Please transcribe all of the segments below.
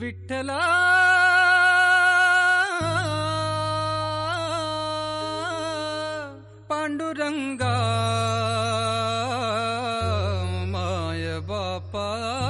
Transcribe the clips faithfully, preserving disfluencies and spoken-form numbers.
विठ्ठला पांडुरंगा माय बापा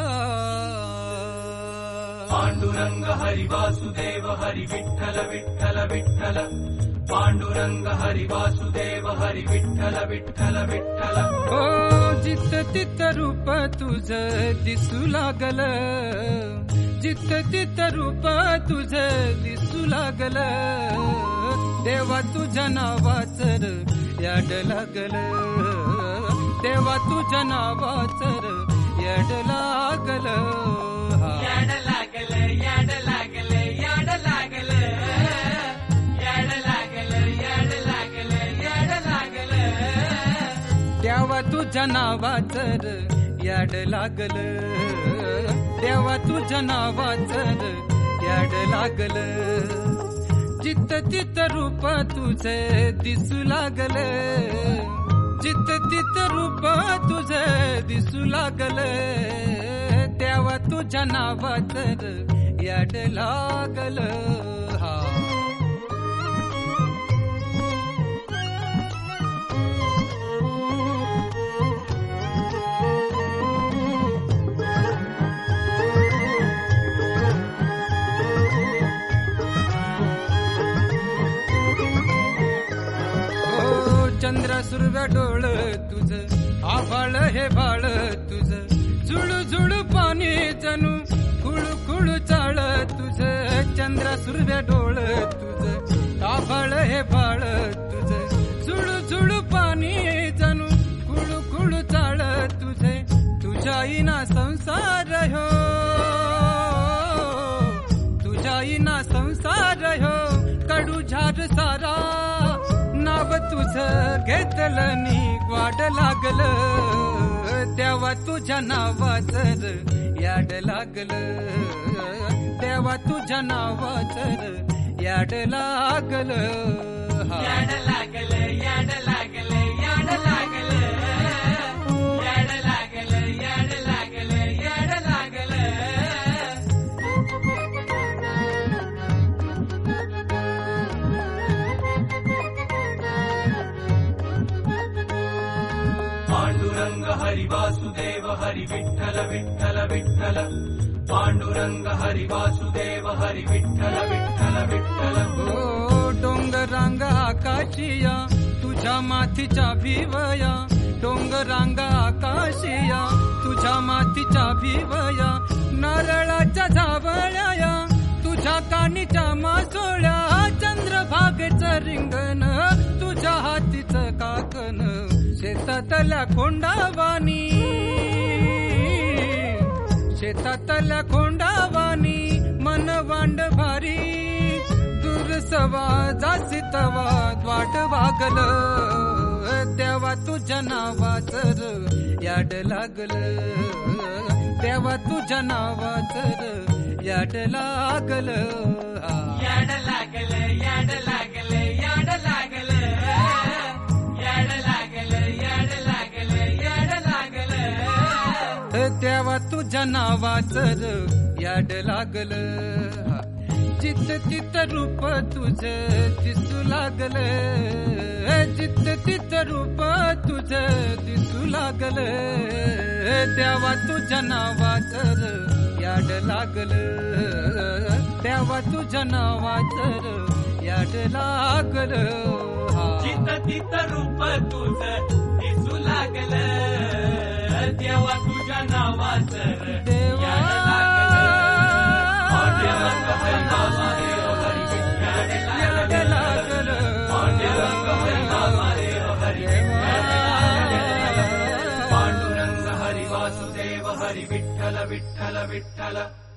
पांडुरंग हरि वासुदेव हरि विठ्ठल विठ्ठल विठ्ठल पांडुरंग हरि वासुदेव हरि विठ्ठल विठ्ठल विठ्ठल। ओ जित तित रूप तुझ दिसू लागल, जित तित रूप तुझ दिसू लागल, देवा तुझ्या नावाचर याड लागल, देवा तुझ्या नावाचर याड लागल, याड लागल याड लागल याड लागल याड लागल याड लागल याड लागल, देवा तुझ्या नावाचर याड लागल, देवा तुझ्या नावाचर याड लागल, जित तित रूप तुझे दिसू लागल, जित तित रूप तुझे दिसू लागल, देवा तुझ्या नावाचर याड लागल। हा चंद्र सुर्व्या डोळ तुझ आभाळ हे बाळ तुझ, झुळू झुळू पाणी जणू खुळू खुळू चाळ तुझ, चंद्र सुर्व्या डोळ तुझ आभाळ हे बाळ तुझ, झुळू झुळू पाणी जणू खुळू खुळू चाळ तुझे, तुझ्या इना संसार हो, तुझ्या इना संसार हो, कडू झार सारा नाव तुझ घेतलं नी वाड लागल, देवा तुझ्या नावाचर याड लागल, देवा तुझ्या नावाचर याड लागल, याड लागल याड लागल याड लागल याड लागल याड लागल याड लागल। पांडुरंग हरि वासुदेव हरि विठ्ठल विठ्ठल विठ्ठल पांडुरंग हरि वासुदेव हरि विठ्ठल विठ्ठल विठ्ठल। ओ डोंगरांग आकाशिया तुझ्या माथीच्या भिवया, डोंगरांग आकाशिया तुझ्या माथीच्या भिवया, नारळाच्या झावळ्या तुझ्या कानीच्या मासोळ्या, चंद्रभागेचं रिंगण तुझ्या हातीचं काकण, शेतातल्या खोंडावानी शेतातल्या खोंडावानी मन वांड भारी, दुरसवा जासितवा वाट वागल, देवा तुझ्या नावाचर याड लागल, देवा तुझ्या नावाचर याड लागल, याड लागल याड लागल याड लागल याड लागल याड लागल याड लागल, देवा तुझ्या नावाचर याड लागल, जित तित रूप तुझे दिसू लागल, जित तित रूप तुझे दिसू लागल, देवा तुझ्या नावाचर याड लागल, देवा तुझ्या नावाचर याड लागल, जित तित रूप तुझ दिसू लागल, देवा तुझ्या नावाचर देवा पांडुरंग हरि वासुदेव हरि विठ्ठल याड लागल, पांडुरंग हरि वासुदेव हरि विठ्ठल पांडुरंग हरि वासुदेव हरि विठ्ठल विठ्ठल विठ्ठल।